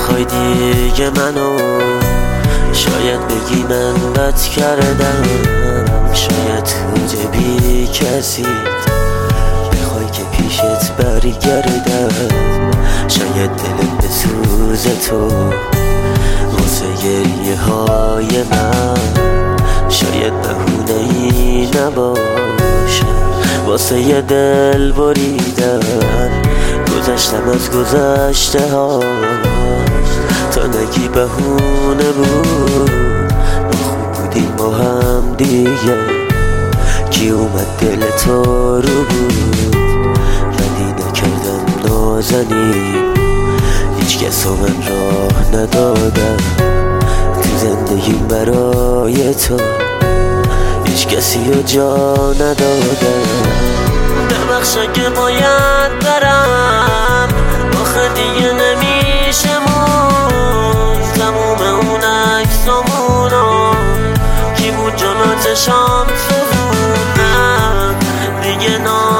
بخوای دیگه منو، شاید بگی من بد کردم، شاید تو جبی کسید بخوای که پیشت برگردم، شاید دلم بسوزه تو واسه گریه های من، شاید بهونه ای نباشه واسه یه دل بریدن، گذشتم از گذشته ها تا نگی بهونه بود، ما خوب بودیم با هم دیگه، کی اومد دل تو رو بود، بدی نکردم نازنین، هیچ کس من راه ندادم تو زندگیم برای تو، هیچ کسی رو جا ندادم. ببخش که باید برم، آخه دیگه نمیشه مون تموم اون عکسامونو، کی بود جلو چشام سوزوندم، دیگه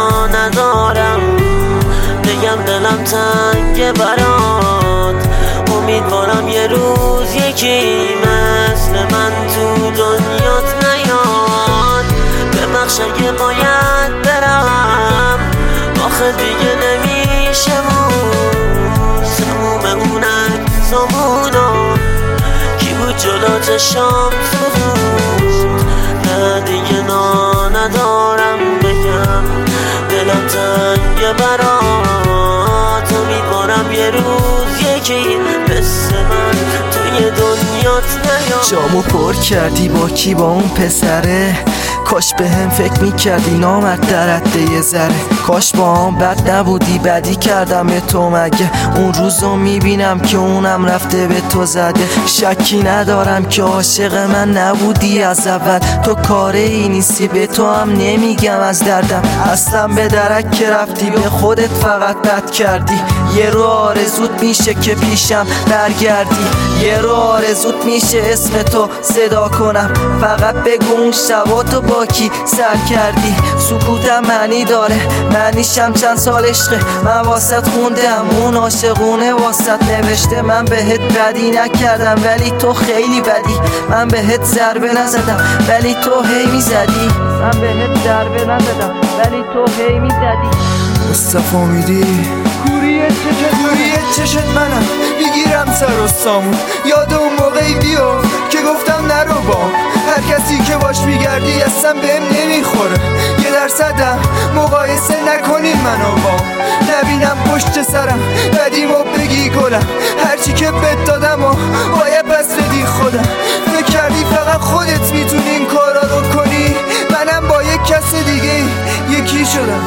ندارم بگم دلم تنگه برات، امیدوارم یه روز یکی مثل من تو دنیات نیاد. ببخش اگه باید برم، آخه دیگه نمیشه مون تموم اون عکسامونو، کی بود جلو چشام سوزوند، نه دیگه ندارم بگم دلم تنگه برات، امیدوارم یه روز یکی مثل من توی دنیات نیاد. جامو پر کردی با کی؟ با اون پسره؟ کاش به هم فکر میکردی نامرد در حده یه ذره، کاش با هم بد نبودی بدی کردم به تو، مگه اون روزو میبینم که اونم رفته به تو زده، شکی ندارم که عاشق من نبودی از اول، تو کاره ای نیستی به تو هم نمیگم از دردم، اصلا به درک که رفتی به خودت فقط بد کردی، یه رو آرزوت میشه که پیشم برگردی، یه رو آرزوت میشه اسم تو صدا کنم، فقط بگو اون شبا تو با کی سر کردی، سکوتم معنی داره معنیشم چند سال عشقه، من واسط خوندم اون عاشقونه واسط نوشته، من بهت بدی نکردم ولی تو خیلی بدی، من بهت ضربه نزدم ولی تو هی میزدی، من بهت ضربه نزدم ولی تو هی میزدی. مصطفی میدی کوری چشت منم میگیرم سر و سامون، یاد اون موقعی بیو که گفتم نرو با هر کسی که باش میگردی اصلا بهم نمیخوره، یه درصدم مقایسه نکنین منو با، نبینم پشت سرم بدیمو بگی گلم، هرچی که بد دادم و باید بس بدی خودم، فکر کردی فقط خودت میتونی این کارا رو کنی، منم با یک کس دیگه یکی شدم.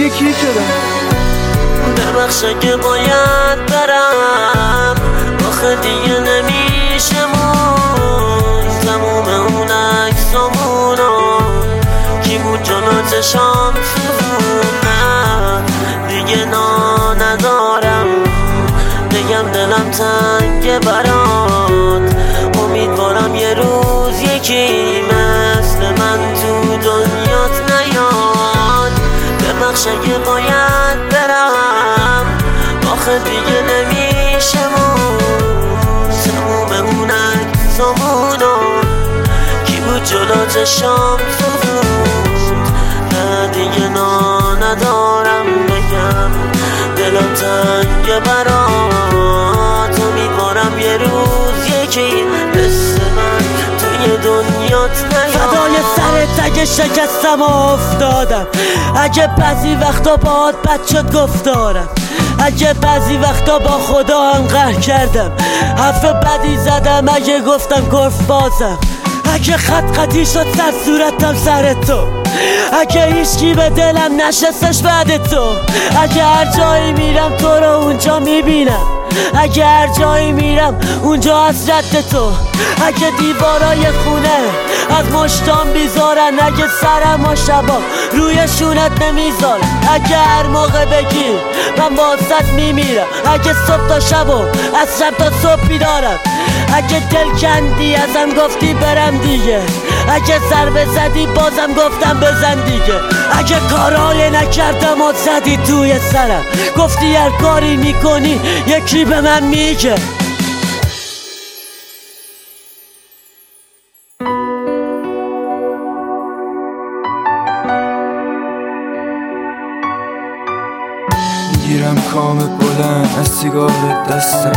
ببخش که باید برم، آخه دیگه نمیشه مون تموم اون عکسامونو، کی بود جلو چشام سوزوندم، دیگه ندارم بگم دلم تنگه برات، امیدوارم یه روز یکی مثل من تو دنیات نیاد. ببخش که باید برم، آخه دیگه نمیشه مون تموم اون عکسامونو، کی بود جلو چشام سوزوند، نه دیگه ندارم بگم دلم تنگه برات، امیدوارم یه روز یکی مثل من توی دنیات نیاد. فدای سرت اگه شکستم و افتادم، اگه بعضی وقتا باهات بد شد گفتارم، اگه بعضی وقتا با خدا هم قهر کردم، حرف بدی زدم اگه گفتم گرف بازم، اگه خط خطی شد سر صورتم سر تو، اگه هیچکی به دلم نشستش بعد تو، اگه هر جایی میرم تو رو اونجا میبینم، اگه هر جایی میرم اونجا حسرت تو، اگه دیوارای خونه از مشتام بیزارن، اگه سرم و شبا روی شونت نمیذارم، اگه هر موقع بگی من باست میمیرم، اگه صبح تا شب و از شب تا صبح بیدارم، اگه دل کندی ازم گفتی برم دیگه، اگه ضربه زدی بازم گفتم بزن دیگه، اگه کارای نکردم و زدی توی سرم، گفتی هر کاری میکنی یکی به من میگه. بلند از سیگارت دستم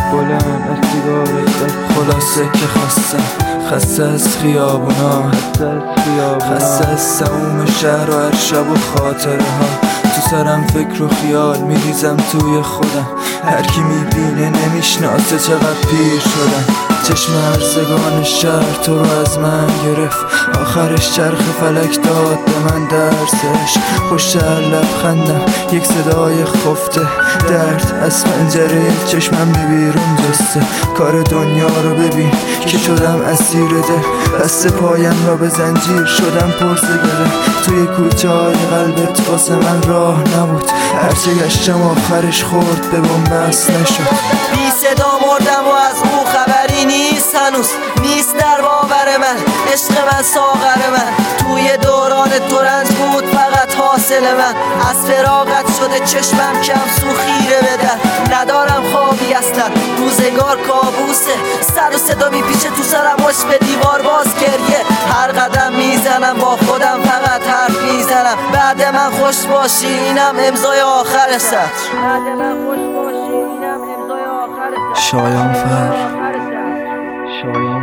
خلاصه که خسته از خیابونا، خسته از سموم شهر و هر شب و خاطره ها. تو سرم فکر و خیال میریزم توی خودم، هر کی میبینه نمیشناسه چقدر پیر شدم. چشم هرزگان شهر تو رو از من گرفت، آخرش چرخ فلک داد به من درسش. پشت هر لبخندم یک صدای خفته، درد از پنجره چشمم بیرون جسته. کار دنیا رو ببین که شدم اسیر ده، بسته پایم را به زنجیر شدم پرسگره. توی کوچه های قلبت واسه من راه نبود، هرچه گشتم آخرش خورد به بنبست نشد. بی صدا مردم و از او خبری نیست، هنوز نیست در باور من عشق من ساغر من. توی دوران تو رنج بود فقط حاصل من، از فراغت شده چشمم کم سو خیره بده. ندارم خوابی اصلا، روزگار کابوسه، سر و صدا میپیچه تو سرم، مش به دیوار باز گریه. هر قدم میزنم با خودم فقط حرف میزنم، بعد من خوش باشی اینم امضای آخر سطر. شایان فر